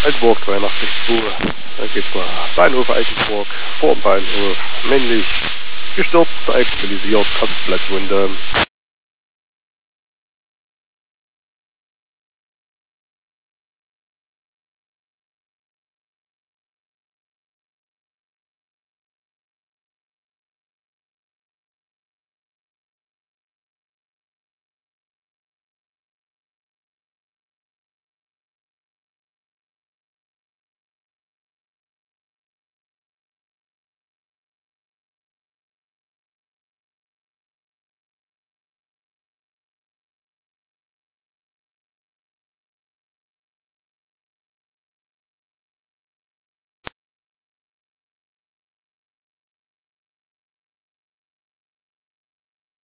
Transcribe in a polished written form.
Altenburg 83 Dann geht's nach Bahnhof Altenburg, vor dem Bahnhof, männlich, gestürzt, alkoholisiert, Kopfplatzwunde.